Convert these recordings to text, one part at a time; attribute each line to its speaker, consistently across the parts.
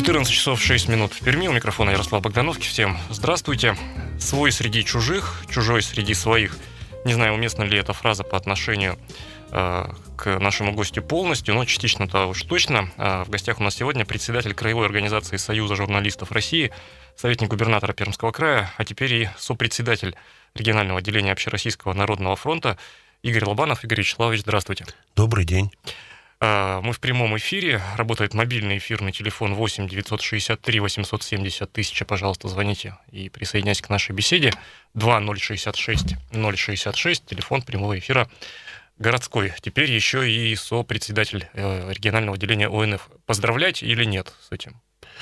Speaker 1: 14 часов 6 минут в Перми. У микрофона Ярослав Богдановский. Всем здравствуйте. Свой среди чужих, чужой среди своих. Не знаю, уместна ли эта фраза по отношению к нашему гостю полностью, но частично-то уж точно. В гостях у нас сегодня председатель Краевой организации Союза журналистов России, советник губернатора Пермского края, а теперь и сопредседатель регионального отделения Общероссийского народного фронта Игорь Лобанов. Игорь Вячеславович, здравствуйте.
Speaker 2: Добрый день.
Speaker 1: Мы в прямом эфире. Работает мобильный эфирный телефон 8 963 870 1000. Пожалуйста, звоните и присоединяйтесь к нашей беседе. 2066 066, телефон прямого эфира городской. Теперь еще и сопредседатель регионального отделения ОНФ. Поздравлять или нет с этим?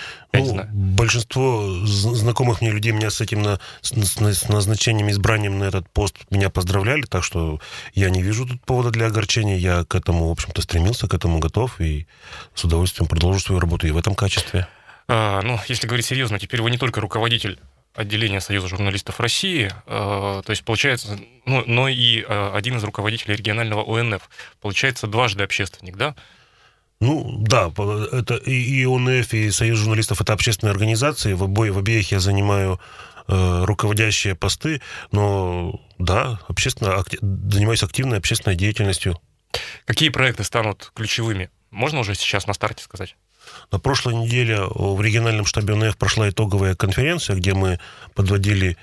Speaker 2: Большинство знакомых мне людей меня с этим с назначением, избранием на этот пост меня поздравляли, так что я не вижу тут повода для огорчения. Я к этому, в общем-то, стремился, к этому готов и с удовольствием продолжу свою работу и в этом качестве.
Speaker 1: Если говорить серьезно, теперь вы не только руководитель отделения Союза журналистов России, то есть, получается, но и один из руководителей регионального ОНФ. Получается, дважды общественник, да?
Speaker 2: Да, это и ОНФ, и Союз журналистов — это общественные организации. В обеих я занимаю руководящие посты, но да, занимаюсь активной общественной деятельностью.
Speaker 1: Какие проекты станут ключевыми? Можно уже сейчас на старте сказать?
Speaker 2: На прошлой неделе в региональном штабе ОНФ прошла итоговая конференция, где мы подводили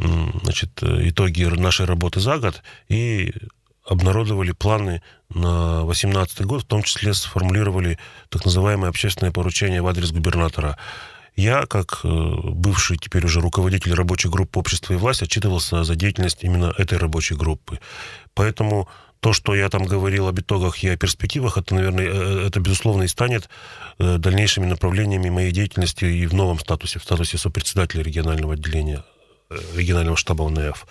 Speaker 2: итоги нашей работы за год и обнародовали планы на 2018 год, в том числе сформулировали так называемое общественное поручение в адрес губернатора. Я, как бывший теперь уже руководитель рабочей группы «Общество и власть», отчитывался за деятельность именно этой рабочей группы. Поэтому то, что я там говорил об итогах и о перспективах, это, наверное, это безусловно и станет дальнейшими направлениями моей деятельности и в новом статусе, в статусе сопредседателя регионального отделения, регионального штаба ОНФ.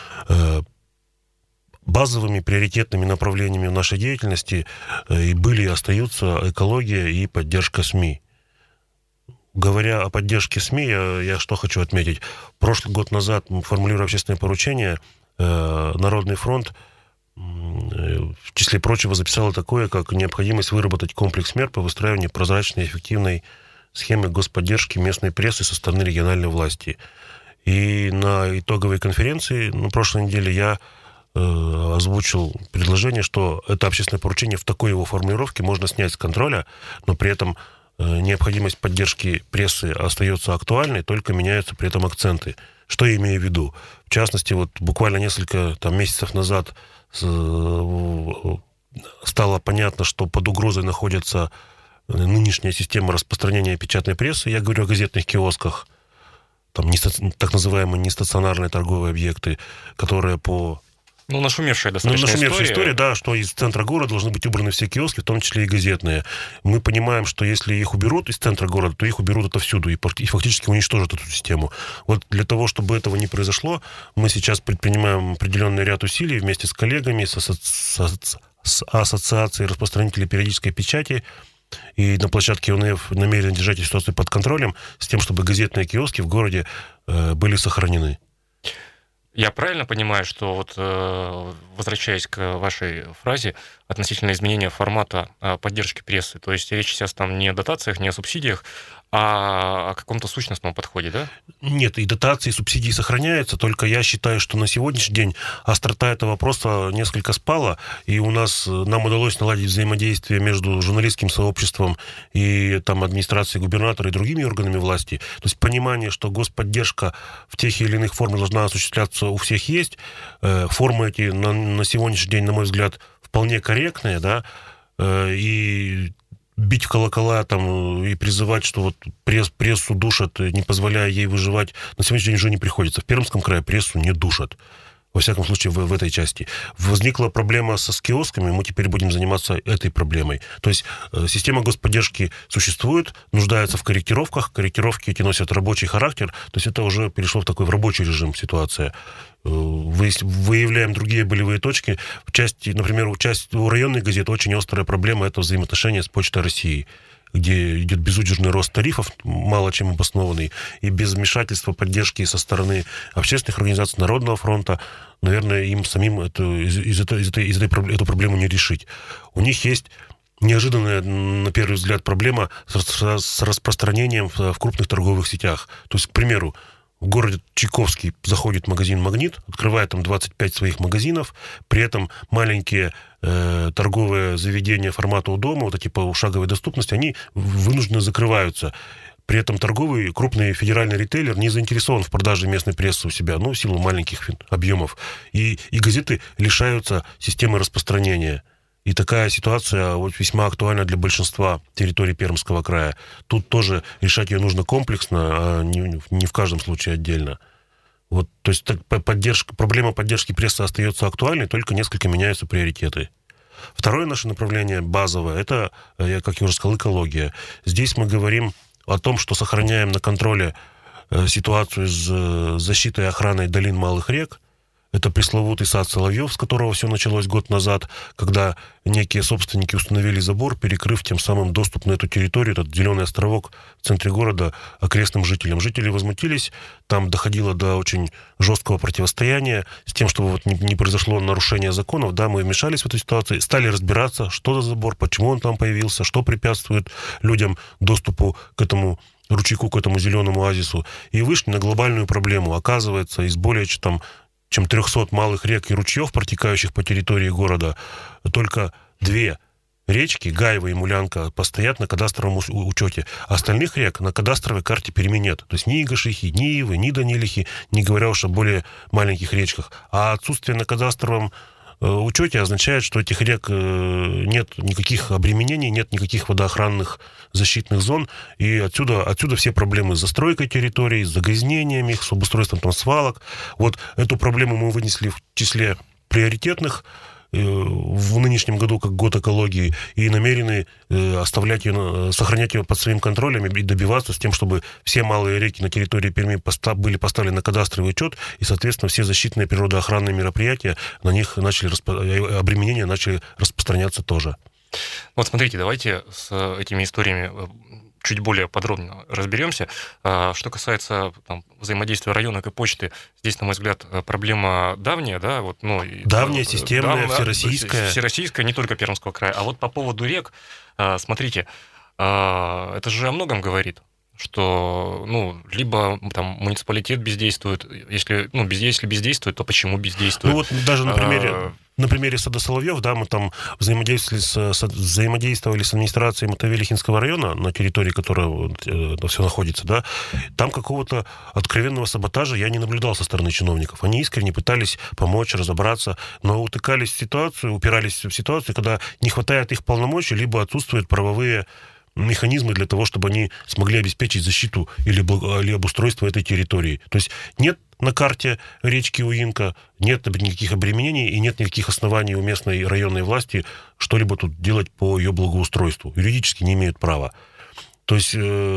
Speaker 2: Базовыми приоритетными направлениями в нашей деятельности и были и остаются экология и поддержка СМИ. Говоря о поддержке СМИ, я что хочу отметить. Прошлый год назад, формулируя общественное поручение, Народный фронт в числе прочего записал такое, как необходимость выработать комплекс мер по выстраиванию прозрачной и эффективной схемы господдержки местной прессы со стороны региональной власти. И на итоговой конференции на прошлой неделе я озвучил предложение, что это общественное поручение в такой его формулировке можно снять с контроля, но при этом необходимость поддержки прессы остается актуальной, только меняются при этом акценты. Что я имею в виду? В частности, буквально несколько месяцев назад стало понятно, что под угрозой находится нынешняя система распространения печатной прессы. Я говорю о газетных киосках, так называемые нестационарные торговые объекты, которые по...
Speaker 1: нашумевшая достаточно
Speaker 2: история, да, что из центра города должны быть убраны все киоски, в том числе и газетные. Мы понимаем, что если их уберут из центра города, то их уберут отовсюду и фактически уничтожат эту систему. Для того, чтобы этого не произошло, мы сейчас предпринимаем определенный ряд усилий вместе с коллегами, с Ассоциацией распространителей периодической печати, и на площадке ОНФ намерены держать эту ситуацию под контролем, с тем, чтобы газетные киоски в городе были сохранены.
Speaker 1: Я правильно понимаю, что возвращаясь к вашей фразе относительно изменения формата поддержки прессы, то есть речь сейчас там не о дотациях, не о субсидиях, а о каком-то сущностном подходе, да?
Speaker 2: Нет, и дотации, и субсидии сохраняются, только я считаю, что на сегодняшний день острота этого вопроса несколько спала, и нам удалось наладить взаимодействие между журналистским сообществом и администрацией губернатора и другими органами власти. То есть понимание, что господдержка в тех или иных формах должна осуществляться у всех есть. Формы эти на сегодняшний день, на мой взгляд, вполне корректные, да, и бить в колокола и призывать, что прессу душат, не позволяя ей выживать, на сегодняшний день уже не приходится. В Пермском крае прессу не душат. Во всяком случае, в этой части. Возникла проблема с киосками, мы теперь будем заниматься этой проблемой. То есть система господдержки существует, нуждается в корректировках, корректировки эти носят рабочий характер, то есть это уже перешло в рабочий режим ситуация. Выявляем другие болевые точки. Например, у районных газет очень острая проблема — это взаимоотношения с Почтой России, где идет безудержный рост тарифов, мало чем обоснованный, и без вмешательства поддержки со стороны общественных организаций, Народного фронта, наверное, им самим эту проблему не решить. У них есть неожиданная, на первый взгляд, проблема с распространением в крупных торговых сетях. То есть, к примеру, в городе Чайковский заходит магазин «Магнит», открывает там 25 своих магазинов, при этом маленькие торговые заведения формата у дома, вот эти по шаговой доступности, они вынужденно закрываются. При этом торговый крупный федеральный ритейлер не заинтересован в продаже местной прессы у себя, в силу маленьких объемов. И газеты лишаются системы распространения. И такая ситуация весьма актуальна для большинства территорий Пермского края. Тут тоже решать ее нужно комплексно, а не в каждом случае отдельно. То есть проблема поддержки прессы остается актуальной, только несколько меняются приоритеты. Второе наше направление, базовое, это, как я уже сказал, экология. Здесь мы говорим о том, что сохраняем на контроле ситуацию с защитой и охраной долин малых рек. Это пресловутый сад Соловьев, с которого все началось год назад, когда некие собственники установили забор, перекрыв тем самым доступ на эту территорию, этот зеленый островок в центре города, окрестным жителям. Жители возмутились, там доходило до очень жесткого противостояния с тем, чтобы не произошло нарушение законов. Да, мы вмешались в эту ситуацию, стали разбираться, что за забор, почему он там появился, что препятствует людям доступу к этому ручейку, к этому зеленому оазису. И вышли на глобальную проблему. Оказывается, из более чем 300 малых рек и ручьев, протекающих по территории города, только 2 речки, Гаева и Мулянка, постоят на кадастровом учете. Остальных рек на кадастровой карте Перми нет. То есть ни Игашихи, ни Ивы, ни Данилихи, не говоря уж о более маленьких речках. А отсутствие на кадастровом учете означает, что этих рек нет никаких обременений, нет никаких водоохранных защитных зон, и отсюда все проблемы с застройкой территорий, с загрязнениями, с обустройством там свалок. Эту проблему мы вынесли в числе приоритетных в нынешнем году как год экологии и намерены сохранять ее под своим контролем и добиваться с тем, чтобы все малые реки на территории Перми были поставлены на кадастровый учет, и, соответственно, все защитные природоохранные мероприятия, на них обременения начали распространяться тоже.
Speaker 1: Смотрите, давайте с этими историями чуть более подробно разберемся. Что касается взаимодействия районок и почты, здесь, на мой взгляд, проблема давняя, да?
Speaker 2: Давняя, системная, всероссийская.
Speaker 1: Всероссийская, не только Пермского края. А по поводу рек, смотрите, это же о многом говорит, что, либо муниципалитет бездействует, если бездействует, то почему бездействует?
Speaker 2: Даже на примере сада Соловьев, да, мы там взаимодействовали с администрацией Мотовилихинского района, на территории которой это все находится, да, там какого-то откровенного саботажа я не наблюдал со стороны чиновников. Они искренне пытались помочь, разобраться, но упирались в ситуацию, когда не хватает их полномочий, либо отсутствуют правовые механизмы для того, чтобы они смогли обеспечить защиту или обустройство этой территории. То есть нет на карте речки Уинка, нет никаких обременений и нет никаких оснований у местной районной власти что-либо тут делать по ее благоустройству. Юридически не имеют права. То есть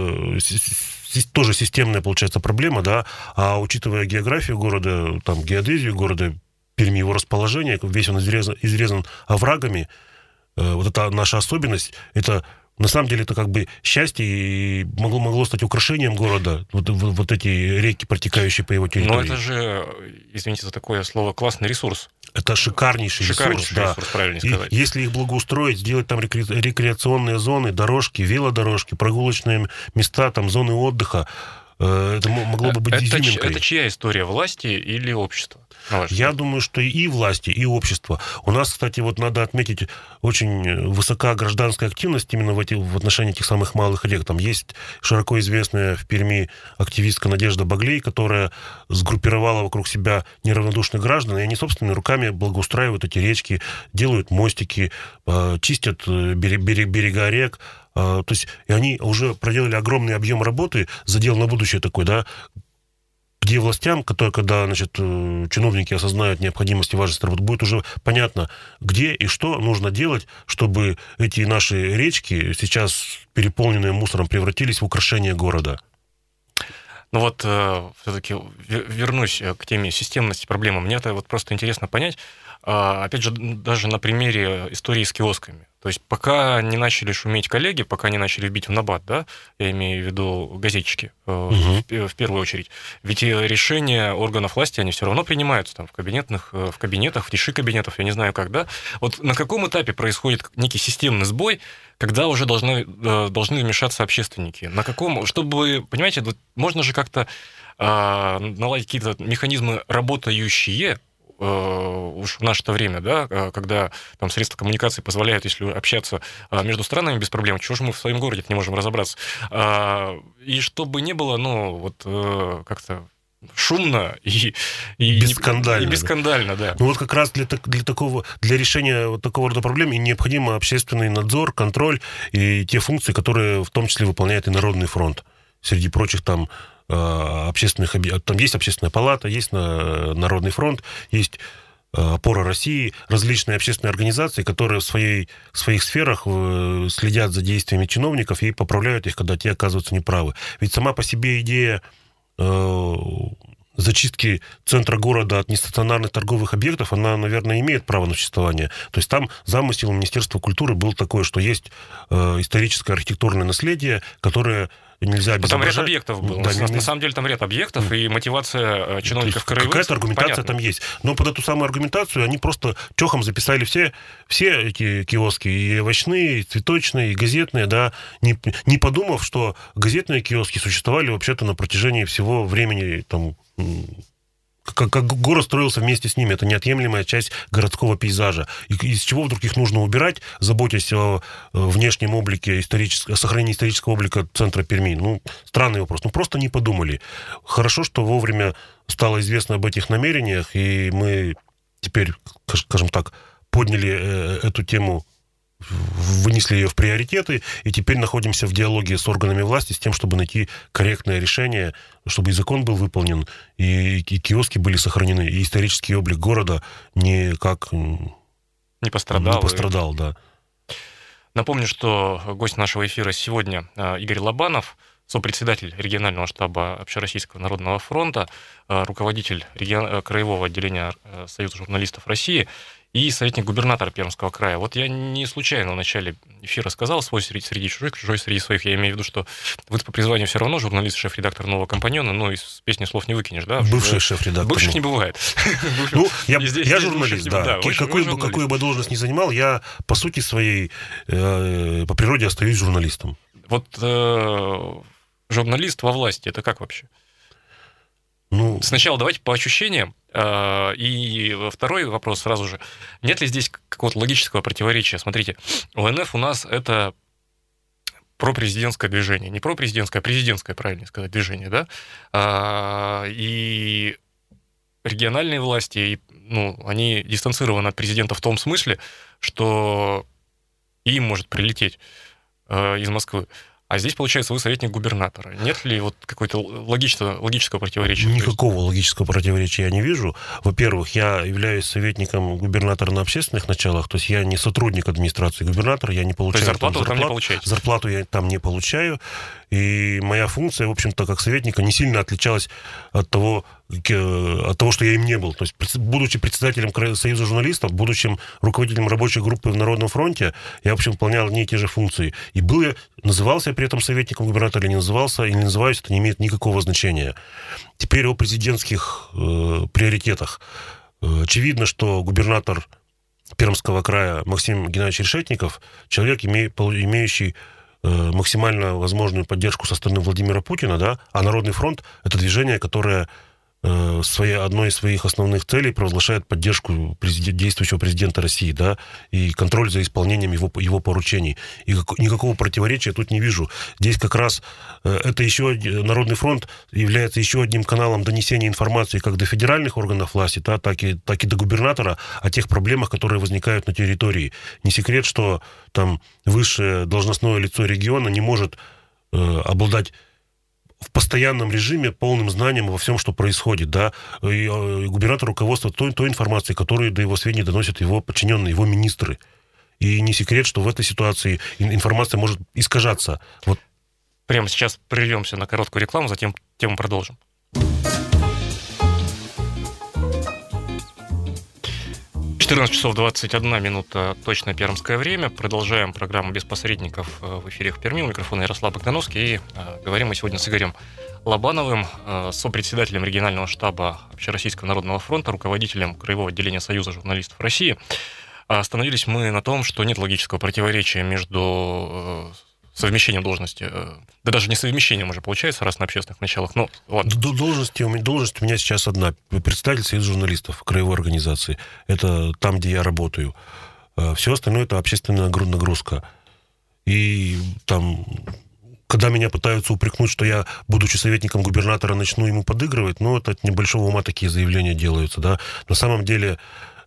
Speaker 2: тоже системная, получается, проблема, да, а учитывая географию города, геодезию города Перми, его расположение, весь он изрезан оврагами, это наша особенность, это на самом деле это счастье и могло стать украшением города, эти реки, протекающие по его территории.
Speaker 1: Но это же, извините за такое слово, классный ресурс.
Speaker 2: Это шикарнейший ресурс,
Speaker 1: правильно сказать.
Speaker 2: И если их благоустроить, сделать там рекреационные зоны, дорожки, велодорожки, прогулочные места, зоны отдыха, это могло бы быть изюминкой.
Speaker 1: Это чья история, власти или общества?
Speaker 2: Я думаю, что и власти, и общество. У нас, кстати, надо отметить, очень высока гражданская активность именно в отношении этих самых малых рек. Там есть широко известная в Перми активистка Надежда Баглей, которая сгруппировала вокруг себя неравнодушных граждан, и они собственными руками благоустраивают эти речки, делают мостики, чистят берега рек. То есть и они уже проделали огромный объем работы, задел на будущее такой, да, где властям, когда чиновники осознают необходимость и важность работы, будет уже понятно, где и что нужно делать, чтобы эти наши речки, сейчас переполненные мусором, превратились в украшение города.
Speaker 1: Все-таки вернусь к теме системности проблемы. Мне это просто интересно понять. Опять же, даже на примере истории с киосками. То есть пока не начали шуметь коллеги, пока не начали бить в набат, да, я имею в виду газетчики в первую очередь, ведь решения органов власти, они все равно принимаются там в кабинетах, в тиши кабинетов, я не знаю как, да. Вот на каком этапе происходит некий системный сбой, когда уже должны вмешаться общественники? На каком, чтобы, понимаете, можно же как-то наладить какие-то механизмы работающие, уж в наше-то время, да, когда там средства коммуникации позволяют, если общаться между странами без проблем, чего же мы в своем городе не можем разобраться? И чтобы не было, как-то шумно и бескандально, да.
Speaker 2: Ну вот как раз для решения вот такого рода проблем и необходим общественный надзор, контроль и те функции, которые в том числе выполняет и Народный фронт. Среди прочих там общественных объектов. Там есть общественная палата, есть Народный фронт, есть «Опора России», различные общественные организации, которые в своих сферах следят за действиями чиновников и поправляют их, когда те оказываются неправы. Ведь сама по себе идея зачистки центра города от нестационарных торговых объектов, она, наверное, имеет право на существование. То есть там замысел Министерства культуры был такой, что есть историческое архитектурное наследие, которое нельзя
Speaker 1: безображать. Там ряд объектов был. Да, на самом деле там ряд объектов, и мотивация чиновников краевых...
Speaker 2: Какая-то аргументация понятна. Там есть. Но под эту самую аргументацию они просто чохом записали все эти киоски, и овощные, и цветочные, и газетные, да, не подумав, что газетные киоски существовали вообще-то на протяжении всего времени, там, как город строился вместе с ними. Это неотъемлемая часть городского пейзажа. И из чего вдруг их нужно убирать, заботясь о внешнем облике, о сохранении исторического облика центра Перми? Ну, странный вопрос. Ну, просто не подумали. Хорошо, что вовремя стало известно об этих намерениях, и мы теперь, скажем так, подняли эту тему, вынесли ее в приоритеты, и теперь находимся в диалоге с органами власти с тем, чтобы найти корректное решение, чтобы и закон был выполнен, и киоски были сохранены, и исторический облик города не пострадал, да.
Speaker 1: Напомню, что гость нашего эфира сегодня Игорь Лобанов, сопредседатель регионального штаба Общероссийского народного фронта, руководитель краевого отделения Союза журналистов России и советник губернатора Пермского края. Вот я не случайно в начале эфира сказал: свой среди чужих, чужой среди своих. Я имею в виду, что вы по призванию все равно журналист, шеф-редактор «Нового компаньона», но из песни слов не выкинешь, да?
Speaker 2: Бывший шеф-редактор.
Speaker 1: Бывших не бывает.
Speaker 2: Ну, я журналист, да. Какую бы должность ни занимал, я по сути своей, по природе остаюсь журналистом.
Speaker 1: Вот журналист во власти, это как вообще?
Speaker 2: Ну,
Speaker 1: сначала давайте по ощущениям. И второй вопрос сразу же. Нет ли здесь какого-то логического противоречия? Смотрите, ОНФ у нас это пропрезидентское движение. Не пропрезидентское, а президентское, правильно сказать, движение, да? И региональные власти, они дистанцированы от президента в том смысле, что им может прилететь из Москвы. А здесь, получается, вы советник губернатора. Нет ли вот какого-то логического противоречия?
Speaker 2: Никакого логического противоречия я не вижу. Во-первых, я являюсь советником губернатора на общественных началах, то есть я не сотрудник администрации губернатора, я не получаю...
Speaker 1: То есть зарплату вы там не получаете?
Speaker 2: Зарплату я там не получаю, и моя функция, в общем-то, как советника не сильно отличалась от того, что я им не был. То есть, будучи председателем Союза журналистов, будучи руководителем рабочей группы в Народном фронте, я, в общем, выполнял одни и те же функции. И назывался я при этом советником губернатора, или не назывался, или не называюсь, это не имеет никакого значения. Теперь о президентских приоритетах. Очевидно, что губернатор Пермского края Максим Геннадьевич Решетников человек, имеющий максимально возможную поддержку со стороны Владимира Путина, да, а Народный фронт — это движение, которое одной из своих основных целей провозглашает поддержку действующего президента России, да, и контроль за исполнением его поручений. И никакого противоречия тут не вижу. Здесь как раз Народный фронт является еще одним каналом донесения информации как до федеральных органов власти, да, так и до губернатора о тех проблемах, которые возникают на территории. Не секрет, что там высшее должностное лицо региона не может обладать в постоянном режиме полным знанием во всем, что происходит, да, и губернатор руководствует той информацией, которую до его сведения доносят его подчиненные, его министры. И не секрет, что в этой ситуации информация может искажаться. Вот.
Speaker 1: Прямо сейчас прервемся на короткую рекламу, затем тему продолжим. 14 часов 21 минута, точное пермское время. Продолжаем программу «Без посредников» в эфире в Перми. У микрофона Ярослав Богдановский. И говорим мы сегодня с Игорем Лобановым, сопредседателем регионального штаба Общероссийского народного фронта, руководителем Краевого отделения Союза журналистов России. Остановились мы на том, что нет логического противоречия между совмещением должности, да даже не совмещением уже получается, раз на общественных началах, но ладно. Должность у меня сейчас одна, председатель Союза журналистов краевой организации. Это там, где я работаю. Все остальное — это общественная нагрузка. И там, когда меня пытаются упрекнуть, что я, будучи советником губернатора, начну ему подыгрывать, это от небольшого ума такие заявления делаются, да. На самом деле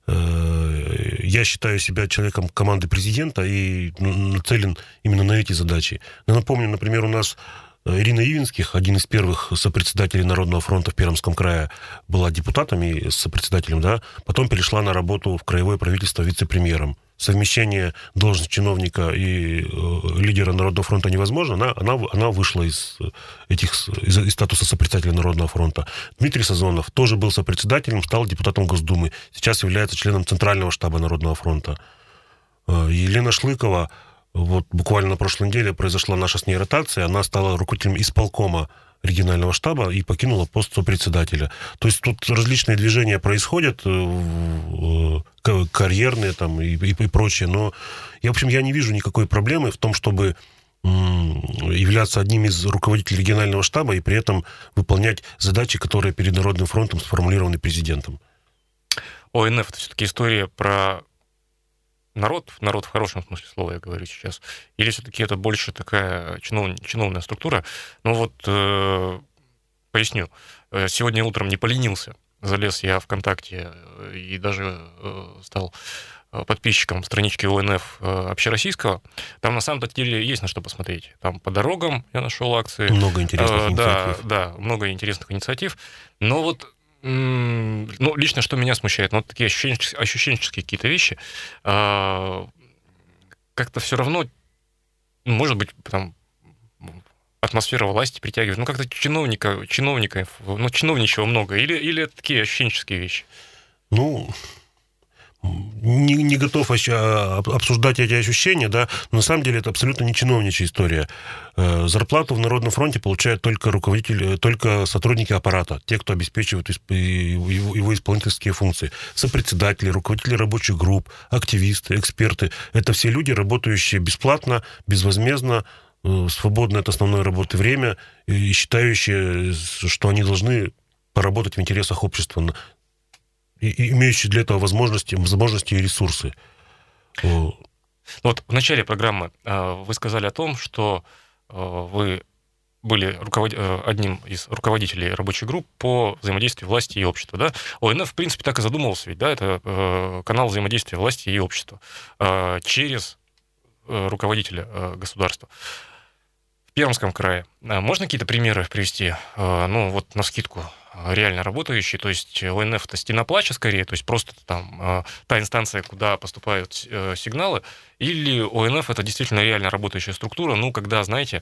Speaker 1: я считаю себя человеком команды президента и нацелен именно на эти задачи. Я напомню, например, у нас Ирина Ивинских, один из первых сопредседателей Народного фронта в Пермском крае, была депутатом и сопредседателем, да, потом перешла на работу в краевое правительство вице-премьером. Совмещение должности чиновника и лидера Народного фронта невозможно, она вышла из статуса сопредседателя Народного фронта. Дмитрий Сазонов тоже был сопредседателем, стал депутатом Госдумы, сейчас является членом Центрального штаба Народного фронта. Елена Шлыкова, вот буквально на прошлой неделе произошла наша с ней ротация, она стала руководителем исполкома регионального штаба и покинула пост сопредседателя. То есть тут различные движения происходят, карьерные там и прочее, но я не вижу никакой проблемы в том, чтобы являться одним из руководителей регионального штаба и при этом выполнять задачи, которые перед Народным фронтом сформулированы президентом. ОНФ — это все-таки история про народ в хорошем смысле слова, я говорю сейчас, или все-таки это больше такая чиновная структура? Поясню. Сегодня утром не поленился, залез я ВКонтакте и даже стал подписчиком странички ОНФ общероссийского. Там на самом деле есть на что посмотреть. Там по дорогам я нашел акции. Много интересных инициатив. Да, много интересных инициатив. Но лично что меня смущает, такие ощущенческие какие-то вещи, как-то все равно, может быть, там атмосфера власти притягивает, как-то чиновников, чиновничего много, или это такие ощущенческие вещи? Не готов обсуждать эти ощущения, да, но на самом деле это абсолютно не чиновничья история. Зарплату в Народном фронте получают только сотрудники аппарата, те, кто обеспечивает его исполнительские функции. Сопредседатели, руководители рабочих групп, активисты, эксперты. Это все люди, работающие бесплатно, безвозмездно, свободное от основной работы время, и считающие, что они должны поработать в интересах общества, и имеющие для этого возможности и ресурсы. В начале программы вы сказали о том, что вы были одним из руководителей рабочих групп по взаимодействию власти и общества. Да? ОНФ, в принципе, так и задумывался, ведь, да, это канал взаимодействия власти и общества через руководителя государства. В Пермском крае можно какие-то примеры привести, навскидку, реально работающие? То есть ОНФ — это стена плача скорее, то есть просто там та инстанция, куда поступают сигналы, или ОНФ — это действительно реально работающая структура, когда, знаете,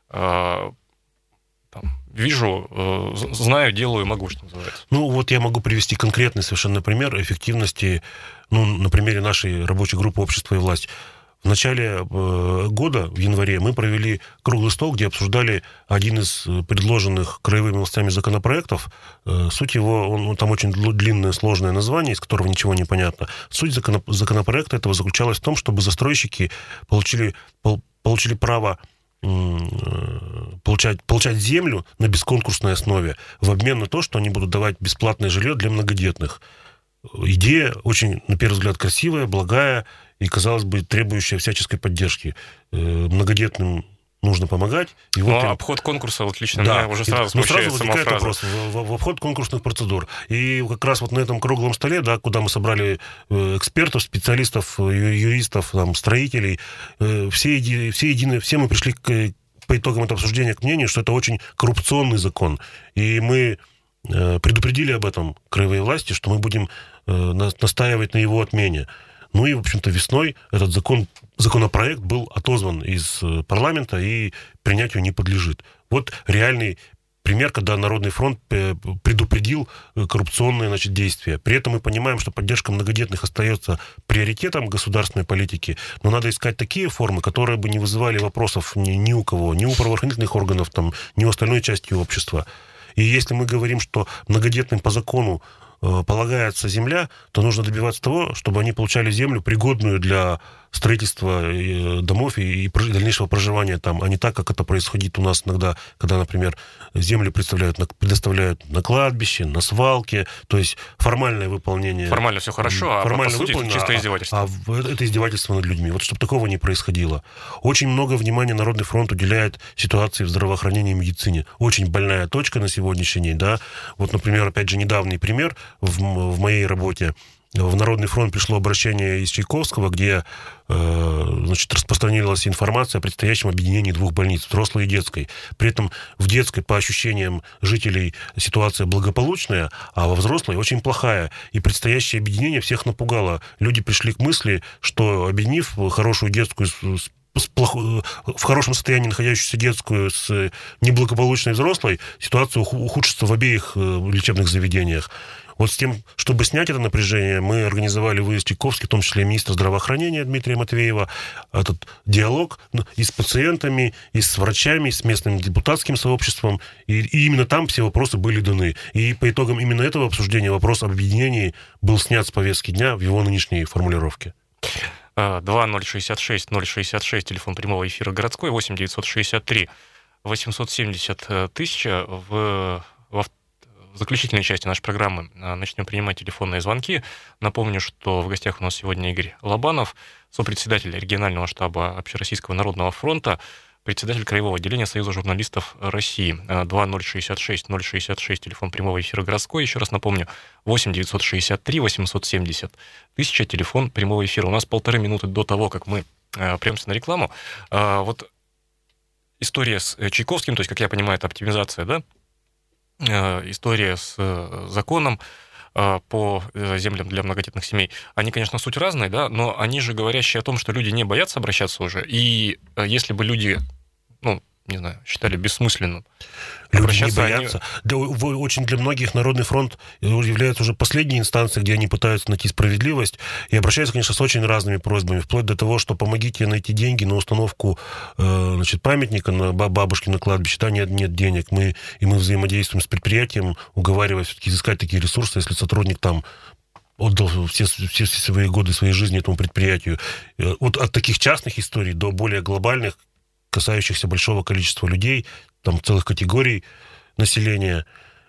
Speaker 1: вижу, знаю, делаю, могу, что называется. Я могу привести конкретный совершенно пример эффективности, на примере нашей рабочей группы «Общество и власть». В начале года, в январе, мы провели круглый стол, где обсуждали один из предложенных краевыми властями законопроектов. Суть его, там очень длинное, сложное название, из которого ничего не понятно. Суть законопроекта этого заключалась в том, чтобы застройщики получили право получать землю на бесконкурсной основе в обмен на то, что они будут давать бесплатное жилье для многодетных. Идея очень, на первый взгляд, красивая, благая и, казалось бы, требующая всяческой поддержки. Многодетным нужно помогать. И обход конкурса, лично меня уже сразу смущает сама фраза. Вопрос в обход конкурсных процедур. И как раз на этом круглом столе, да, куда мы собрали экспертов, специалистов, юристов, строителей, все мы пришли по итогам этого обсуждения к мнению, что это очень коррупционный закон. И мы предупредили об этом краевые власти, что мы будем настаивать на его отмене. И, в общем-то, весной этот законопроект был отозван из парламента и принятию не подлежит. Вот реальный
Speaker 2: пример, когда Народный фронт предупредил коррупционные, значит, действия. При этом мы понимаем, что поддержка многодетных остается приоритетом государственной политики, но надо искать такие формы, которые бы не вызывали вопросов ни у кого, ни у правоохранительных органов, там, ни у остальной части общества. И если мы говорим, что многодетным по закону полагается земля, то нужно добиваться того, чтобы они получали землю, пригодную для строительства домов и дальнейшего проживания там, а не так, как это происходит у нас иногда, когда, например, землю предоставляют на кладбище, на свалке, то есть формальное выполнение.
Speaker 1: Формально все хорошо, а по сути чисто издевательство.
Speaker 2: Это издевательство над людьми. Вот чтобы такого не происходило. Очень много внимания Народный фронт уделяет ситуации в здравоохранении и медицине. Очень больная точка на сегодняшний день, да. Вот, например, опять же, недавний пример в моей работе. В Народный фронт пришло обращение из Чайковского, где значит, распространилась информация о предстоящем объединении двух больниц, взрослой и детской. При этом в детской, по ощущениям жителей, ситуация благополучная, а во взрослой очень плохая. И предстоящее объединение всех напугало. Люди пришли к мысли, что объединив хорошую детскую в хорошем состоянии находящуюся детскую с неблагополучной взрослой, ситуация ухудшится в обеих лечебных заведениях. Вот с тем, чтобы снять это напряжение, мы организовали выезд Чайковский, в том числе и министра здравоохранения Дмитрия Матвеева, этот диалог и с пациентами, и с врачами, и с местным депутатским сообществом, и именно там все вопросы были даны. И по итогам именно этого обсуждения вопрос об объединении был снят с повестки дня в его нынешней формулировке.
Speaker 1: 2066-066, телефон прямого эфира городской, 8-963-870 тысяч. В заключительной части нашей программы начнем принимать телефонные звонки. Напомню, что в гостях у нас сегодня Игорь Лобанов, сопредседатель регионального штаба Общероссийского народного фронта, председатель Краевого отделения Союза журналистов России. 2066-066, телефон прямого эфира городской. Еще раз напомню, 8-963-870 тысяч, телефон прямого эфира. У нас 1,5 минуты до того, как мы прямся на рекламу. Вот история с Чайковским, то есть, как я понимаю, это оптимизация, да? История с законом по землям для многодетных семей, они, конечно, суть разные, да, но они же говорящие о том, что люди не боятся обращаться уже, и если бы люди, ну, не знаю, считали бессмысленным
Speaker 2: люди не боятся. Да, очень для многих Народный фронт является уже последней инстанцией, где они пытаются найти справедливость, и обращаются, конечно, с очень разными просьбами, вплоть до того, что помогите найти деньги на установку значит, памятника на бабушке на кладбище. Да, нет денег. Мы взаимодействуем с предприятием, уговаривая все-таки изыскать такие ресурсы, если сотрудник там отдал все свои годы своей жизни этому предприятию. Вот от таких частных историй до более глобальных, касающихся большого количества людей, там целых категорий населения.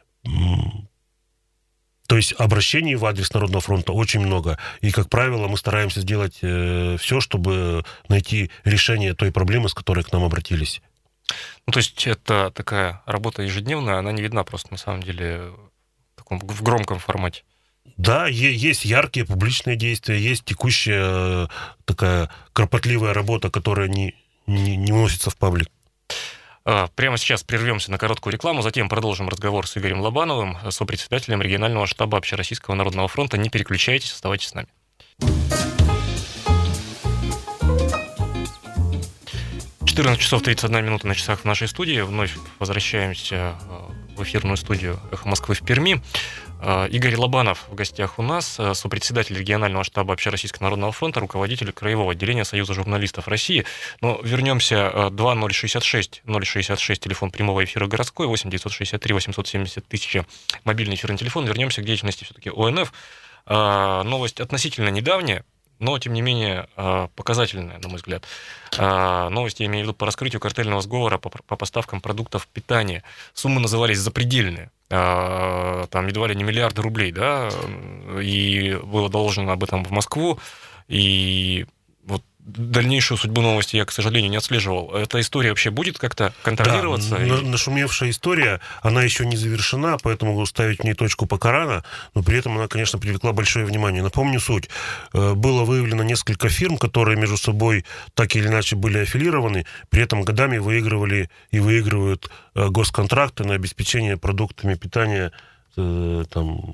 Speaker 2: То есть обращений в адрес Народного фронта очень много. И, как правило, мы стараемся сделать все, чтобы найти решение той проблемы, с которой к нам обратились.
Speaker 1: Ну, то есть это такая работа ежедневная, она не видна просто, на самом деле, в громком формате.
Speaker 2: Да, есть яркие публичные действия, есть текущая такая кропотливая работа, которая не уносится в паблик.
Speaker 1: Прямо сейчас прервемся на короткую рекламу, затем продолжим разговор с Игорем Лобановым, сопредседателем регионального штаба Общероссийского народного фронта. Не переключайтесь, оставайтесь с нами. 14 часов 31 минута на часах в нашей студии. Вновь возвращаемся в эфирную студию «Эхо Москвы» в Перми. Игорь Лобанов в гостях у нас, сопредседатель регионального штаба Общероссийского народного фронта, руководитель Краевого отделения Союза журналистов России. Но вернемся. 2066-066, телефон прямого эфира городской, 8-963-870 тысяч, мобильный эфирный телефон. Вернемся к деятельности все-таки ОНФ. Новость относительно недавняя, но, тем не менее, показательная, на мой взгляд. Новости, я имею в виду, по раскрытию картельного сговора по поставкам продуктов питания. Суммы назывались запредельные. Там едва ли не миллиарды рублей, да, и было доложено об этом в Москву, и вот дальнейшую судьбу новости я, к сожалению, не отслеживал. Эта история вообще будет как-то контролироваться?
Speaker 2: Да, нашумевшая история, она еще не завершена, поэтому ставить в ней точку пока рано, но при этом она, конечно, привлекла большое внимание. Напомню суть. Было выявлено несколько фирм, которые между собой так или иначе были аффилированы, при этом годами выигрывали и выигрывают госконтракты на обеспечение продуктами питания там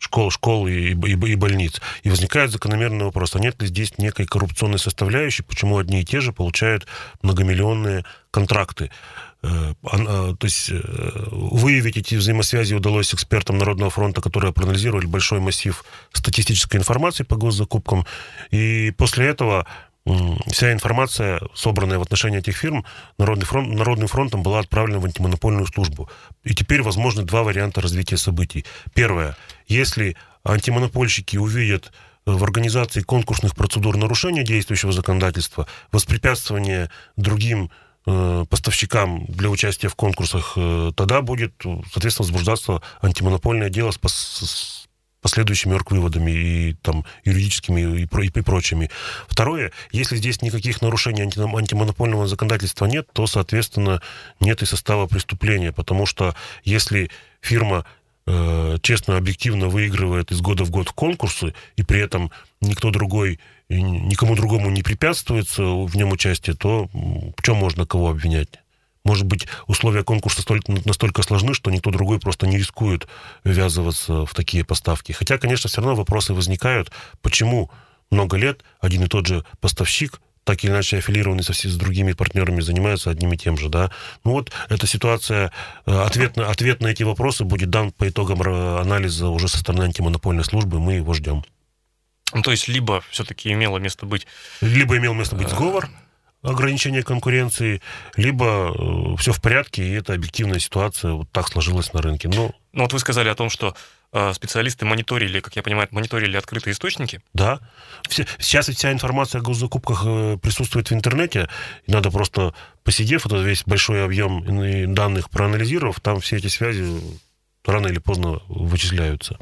Speaker 2: школ и больниц. И возникает закономерный вопрос, а нет ли здесь некой коррупционной составляющей, почему одни и те же получают многомиллионные контракты? То есть выявить эти взаимосвязи удалось экспертам Народного фронта, которые проанализировали большой массив статистической информации по госзакупкам. И после этого вся информация, собранная в отношении этих фирм, Народным фронтом была отправлена в антимонопольную службу. И теперь возможны два варианта развития событий. Первое. Если антимонопольщики увидят в организации конкурсных процедур нарушения действующего законодательства, воспрепятствование другим поставщикам для участия в конкурсах, тогда будет, соответственно, возбуждаться антимонопольное дело с последующими оргвыводами и там юридическими и прочими. Второе, если здесь никаких нарушений антимонопольного законодательства нет, то, соответственно, нет и состава преступления, потому что если фирма честно, объективно выигрывает из года в год конкурсы, и при этом никому другому не препятствуется в нем участие, то в чем можно кого обвинять? Может быть, условия конкурса настолько сложны, что никто другой просто не рискует ввязываться в такие поставки. Хотя, конечно, все равно вопросы возникают, почему много лет один и тот же поставщик, так или иначе аффилированный с другими партнерами, занимается одним и тем же, да. Ну вот, эта ситуация, ответ на эти вопросы будет дан по итогам анализа уже со стороны антимонопольной службы, мы его ждем.
Speaker 1: Ну, то есть, либо все-таки имел место быть
Speaker 2: сговор, ограничение конкуренции, либо все в порядке, и это объективная ситуация, вот так сложилась на рынке.
Speaker 1: Ну, вот вы сказали о том, что специалисты мониторили, как я понимаю, открытые источники?
Speaker 2: Да. Сейчас вся информация о госзакупках присутствует в интернете, и надо просто, посидев этот весь большой объем данных, проанализировав, там все эти связи рано или поздно вычисляются.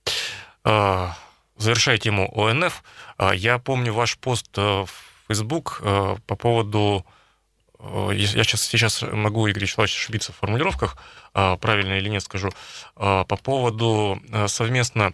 Speaker 1: Завершая тему ОНФ, я помню ваш пост в Facebook по поводу... Я сейчас могу, Игорь Вячеславович, ошибиться в формулировках, правильно или нет скажу, по поводу совместного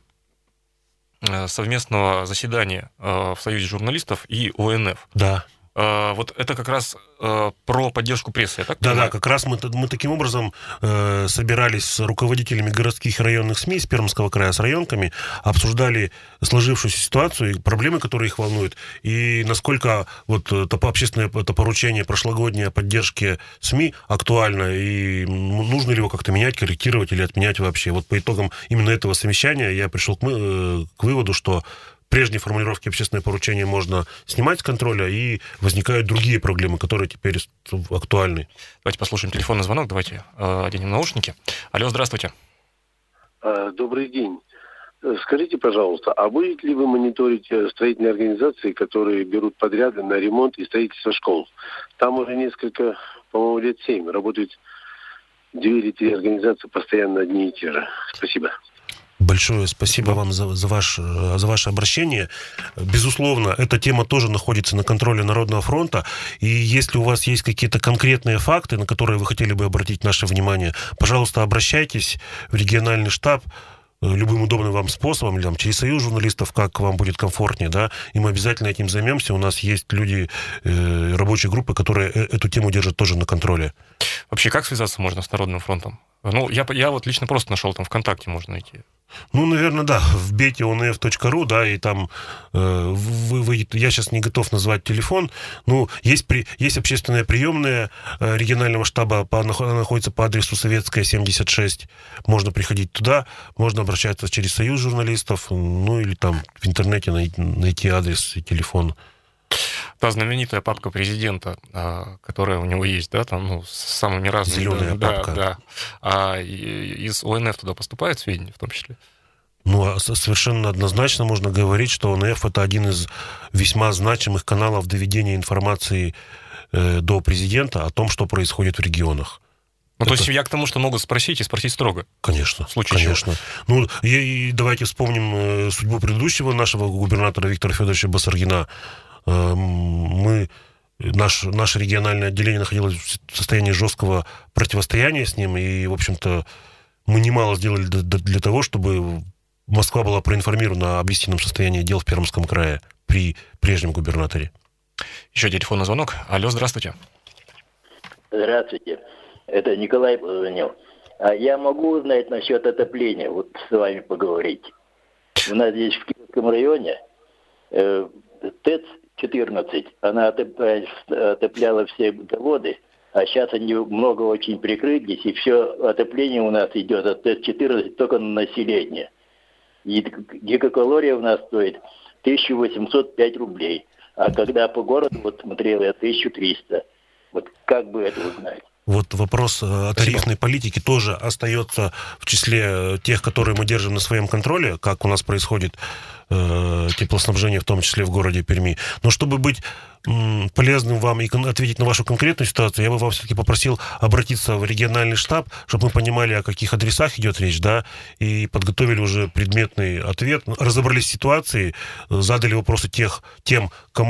Speaker 1: заседания в Союзе журналистов и ОНФ.
Speaker 2: Да.
Speaker 1: Вот это как раз про поддержку прессы, я так понимаю?
Speaker 2: Да, как раз мы таким образом собирались с руководителями городских и районных СМИ из Пермского края, с районками, обсуждали сложившуюся ситуацию и проблемы, которые их волнуют, и насколько вот общественное поручение прошлогоднее о поддержке СМИ актуально, и нужно ли его как-то менять, корректировать или отменять вообще. Вот по итогам именно этого совещания я пришел к выводу, что прежние формулировки общественное поручение можно снимать с контроля, и возникают другие проблемы, которые теперь актуальны.
Speaker 1: Давайте послушаем телефонный звонок, давайте оденем наушники. Алло, здравствуйте.
Speaker 3: Добрый день. Скажите, пожалуйста, а будете ли вы мониторить строительные организации, которые берут подряды на ремонт и строительство школ? Там уже несколько, по-моему, лет 7 работают 2 или 3 организации, постоянно одни и те же. Спасибо.
Speaker 2: Большое спасибо вам за ваше обращение. Безусловно, эта тема тоже находится на контроле Народного фронта. И если у вас есть какие-то конкретные факты, на которые вы хотели бы обратить наше внимание, пожалуйста, обращайтесь в региональный штаб любым удобным вам способом, или там, через союз журналистов, как вам будет комфортнее, да, и мы обязательно этим займемся. У нас есть люди, рабочие группы, которые эту тему держат тоже на контроле.
Speaker 1: Вообще, как связаться можно с Народным фронтом? Ну, я вот лично просто нашел, там ВКонтакте можно найти.
Speaker 2: Ну, наверное, да, вбейте onf.ru, да, и там я сейчас не готов назвать телефон, ну, есть общественная приемная регионального штаба, она находится по адресу Советская, 76, можно приходить туда, можно обращаться через союз журналистов, ну, или там в интернете найти адрес и телефон.
Speaker 1: Та знаменитая папка президента, которая у него есть, да, там, ну, с самыми разными...
Speaker 2: Зеленая папка.
Speaker 1: Да. А из ОНФ туда поступают сведения в том числе?
Speaker 2: Ну, совершенно однозначно можно говорить, что ОНФ — это один из весьма значимых каналов доведения информации до президента о том, что происходит в регионах.
Speaker 1: Ну, то есть я к тому, что могут спросить и спросить строго.
Speaker 2: Конечно,
Speaker 1: в случае
Speaker 2: конечно.
Speaker 1: Чего.
Speaker 2: Ну, и давайте вспомним судьбу предыдущего нашего губернатора Виктора Федоровича Басаргина. Наше региональное отделение находилось в состоянии жесткого противостояния с ним, и, в общем-то, мы немало сделали для того, чтобы Москва была проинформирована об истинном состоянии дел в Пермском крае при прежнем губернаторе.
Speaker 1: Еще телефонный звонок. Алло, здравствуйте.
Speaker 4: Здравствуйте. Это Николай позвонил. А я могу узнать насчет отопления, вот с вами поговорить? У нас здесь в Киевском районе ТЭЦ-14, она отопляла все водоводы, а сейчас они много очень прикрылись, и все отопление у нас идет от ТЭЦ-14 только на население. И гигакалория у нас стоит 1805 рублей. А когда по городу, вот смотрел я, 1300. Вот как бы это узнать?
Speaker 2: Вот вопрос о тарифной политике тоже остается в числе тех, которые мы держим на своем контроле, как у нас происходит теплоснабжение, в том числе в городе Перми. Но чтобы быть полезным вам и ответить на вашу конкретную ситуацию, я бы вам все-таки попросил обратиться в региональный штаб, чтобы мы понимали, о каких адресах идет речь, да, и подготовили уже предметный ответ, разобрались в ситуации, задали вопросы тем,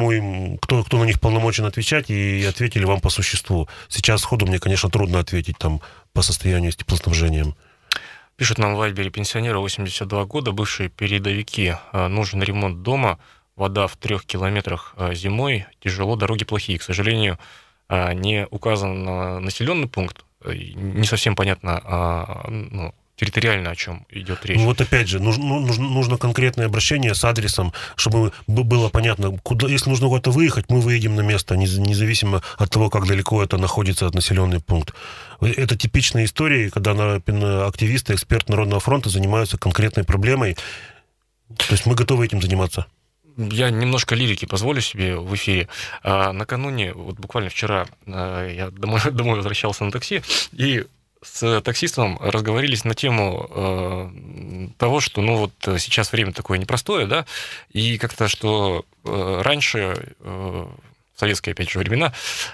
Speaker 2: кто на них полномочен отвечать, и ответили вам по существу. Сейчас сходу мне, конечно, трудно ответить там по состоянию с теплоснабжением.
Speaker 1: Пишут нам в Вайбере пенсионеры, 82 года, бывшие передовики. Нужен ремонт дома, вода в 3 километрах зимой, тяжело, дороги плохие. К сожалению, не указан населенный пункт, не совсем понятно, территориально, о чем идет речь.
Speaker 2: Вот опять же, нужно конкретное обращение с адресом, чтобы было понятно, куда, если нужно куда-то выехать, мы выедем на место, независимо от того, как далеко это находится от населенный пункт. Это типичная история, когда активисты, эксперты Народного фронта занимаются конкретной проблемой. То есть мы готовы этим заниматься.
Speaker 1: Я немножко лирики позволю себе в эфире. Накануне, вот буквально вчера, я домой возвращался на такси, и с таксистом разговорились на тему того, что сейчас время такое непростое, да, и как-то, что раньше, в советские, опять же, времена,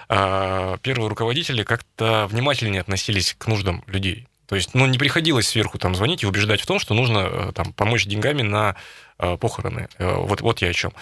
Speaker 1: первые руководители как-то внимательнее относились к нуждам людей. То есть, не приходилось сверху там звонить и убеждать в том, что нужно там помочь деньгами на похороны. Вот я о чем.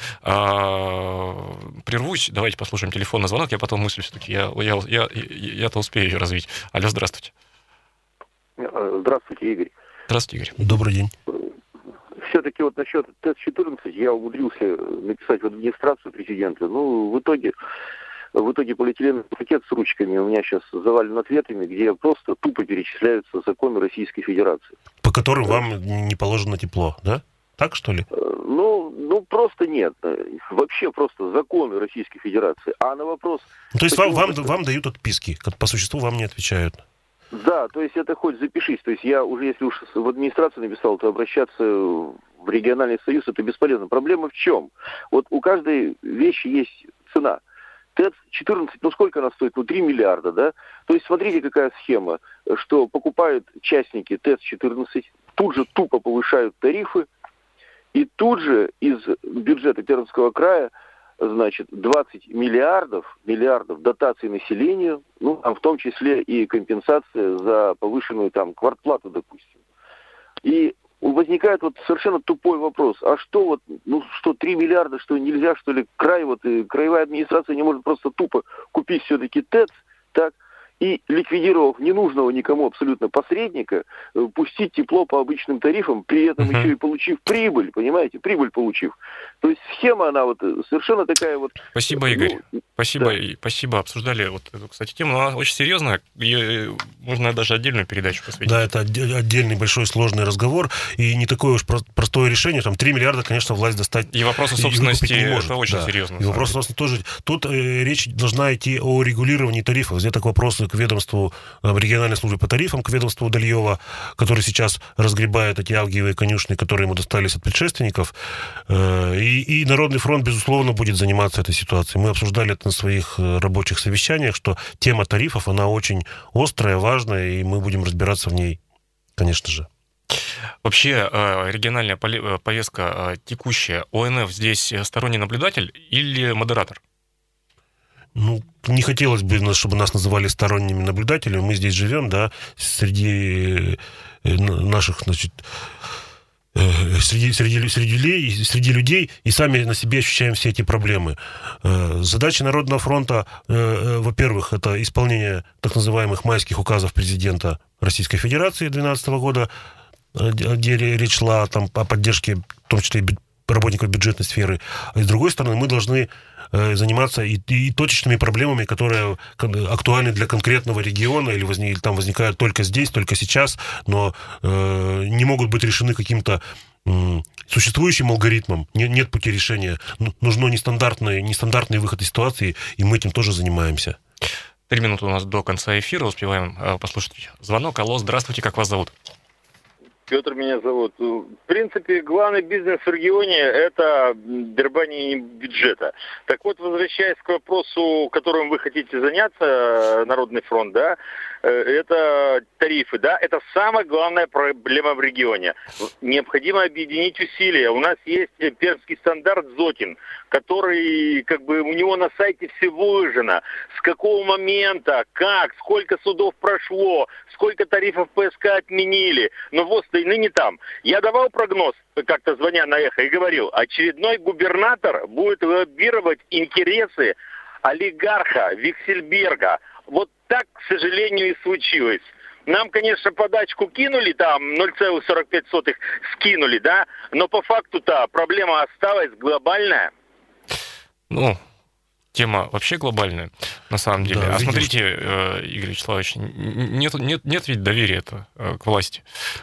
Speaker 1: Прервусь, давайте послушаем телефонный звонок, я потом мыслю все-таки, я-то успею ее развить. Алло, здравствуйте.
Speaker 5: Здравствуйте, Игорь.
Speaker 1: Здравствуйте, Игорь.
Speaker 2: Добрый день.
Speaker 5: Все-таки вот насчет ТЭЦ-14 я умудрился написать в администрацию президента. В итоге полиэтиленовый пакет с ручками у меня сейчас завален ответами, где просто тупо перечисляются законы Российской Федерации.
Speaker 2: По которым вам не положено тепло, да? Так, что ли?
Speaker 5: Просто нет. Вообще просто законы Российской Федерации. А на вопрос...
Speaker 2: То есть вам дают отписки, по существу вам не отвечают?
Speaker 5: Да, то есть это хоть запишись. То есть я уже, если уж в администрацию написал, то обращаться в региональный союз это бесполезно. Проблема в чем? Вот у каждой вещи есть цена. ТЭЦ-14, сколько она стоит? 3 миллиарда, да? То есть смотрите, какая схема, что покупают частники ТЭЦ-14, тут же тупо повышают тарифы, и тут же из бюджета Пермского края, 20 миллиардов дотаций населению, в том числе и компенсация за повышенную квартплату, допустим. И возникает совершенно тупой вопрос. А что 3 миллиарда, что нельзя, что ли, краевая администрация не может просто тупо купить все-таки ТЭЦ, так, и, ликвидировав ненужного никому абсолютно посредника, пустить тепло по обычным тарифам, при этом еще и получив прибыль, понимаете, прибыль получив. То есть схема, она совершенно такая
Speaker 1: Спасибо, Игорь. Спасибо, да. Спасибо. Обсуждали эту, кстати, тему, она очень серьезная, ее можно даже отдельную передачу посвятить.
Speaker 2: Да, это отдельный большой сложный разговор, и не такое уж простое решение, 3 миллиарда, конечно, власть достать.
Speaker 1: И вопросы собственности, это очень серьезно.
Speaker 2: И вопросы собственности тоже. Тут речь должна идти о регулировании тарифов. Где-то вопросы к ведомству региональной службы по тарифам, к ведомству Дальева, который сейчас разгребает эти авгиевые конюшни, которые ему достались от предшественников. И Народный фронт, безусловно, будет заниматься этой ситуацией. Мы обсуждали это на своих рабочих совещаниях, что тема тарифов, она очень острая, важная, и мы будем разбираться в ней, конечно же.
Speaker 1: Вообще, региональная повестка текущая, ОНФ здесь сторонний наблюдатель или модератор?
Speaker 2: Не хотелось бы, чтобы нас называли сторонними наблюдателями. Мы здесь живем, да, среди наших, среди людей, и сами на себе ощущаем все эти проблемы. Задача Народного фронта, во-первых, это исполнение так называемых майских указов президента Российской Федерации 2012 года, где речь шла о поддержке, в том числе работников бюджетной сферы. А с другой стороны, мы должны заниматься и точечными проблемами, которые актуальны для конкретного региона или там возникают только здесь, только сейчас, но не могут быть решены каким-то существующим алгоритмом. Нет пути решения. Нужно нестандартный выход из ситуации, и мы этим тоже занимаемся.
Speaker 1: 3 минуты у нас до конца эфира. Успеваем послушать звонок. Алло, здравствуйте, как вас зовут?
Speaker 6: Петр меня зовут. В принципе, главный бизнес в регионе – это дербанение бюджета. Так вот, возвращаясь к вопросу, которым вы хотите заняться, Народный фронт, да, это тарифы, да, это самая главная проблема в регионе. Необходимо объединить усилия. У нас есть пермский стандарт ЗОТИН, который, как бы, у него на сайте все выложено. С какого момента, как, сколько судов прошло, сколько тарифов ПСК отменили. Но ВОЗ и ныне там. Я давал прогноз, как-то звоня на эхо, и говорил, очередной губернатор будет лоббировать интересы олигарха Виксельберга. Вот так, к сожалению, и случилось. Нам, конечно, подачку кинули, там 0,45 скинули, да, но по факту-то проблема осталась глобальная.
Speaker 1: Ну, тема вообще глобальная, на самом деле.
Speaker 2: Да,
Speaker 1: смотрите, Игорь Вячеславович, нет ведь доверия к власти.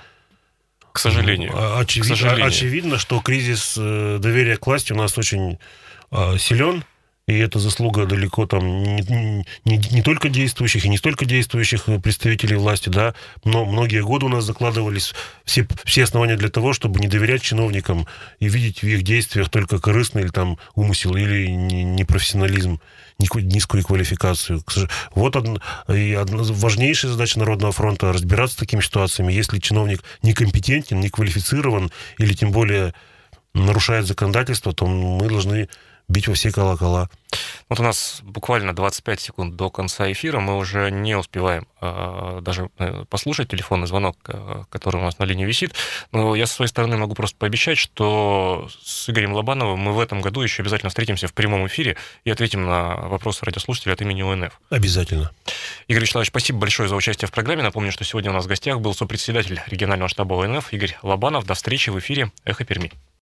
Speaker 1: К сожалению.
Speaker 2: Очевидно, что кризис доверия к власти у нас очень силен, и это заслуга далеко там не только действующих и не столько действующих представителей власти, да, но многие годы у нас закладывались все основания для того, чтобы не доверять чиновникам и видеть в их действиях только корыстный или там умысел, или непрофессионализм, низкую квалификацию. Вот одна важнейшая задача Народного фронта — разбираться с такими ситуациями. Если чиновник некомпетентен, неквалифицирован или тем более нарушает законодательство, то мы должны бить во все колокола.
Speaker 1: Вот у нас буквально 25 секунд до конца эфира, мы уже не успеваем даже послушать телефонный звонок, который у нас на линии висит. Но я со своей стороны могу просто пообещать, что с Игорем Лобановым мы в этом году еще обязательно встретимся в прямом эфире и ответим на вопросы радиослушателей от имени ОНФ.
Speaker 2: Обязательно.
Speaker 1: Игорь Вячеславович, спасибо большое за участие в программе. Напомню, что сегодня у нас в гостях был сопредседатель регионального штаба ОНФ Игорь Лобанов. До встречи в эфире «Эхо Перми».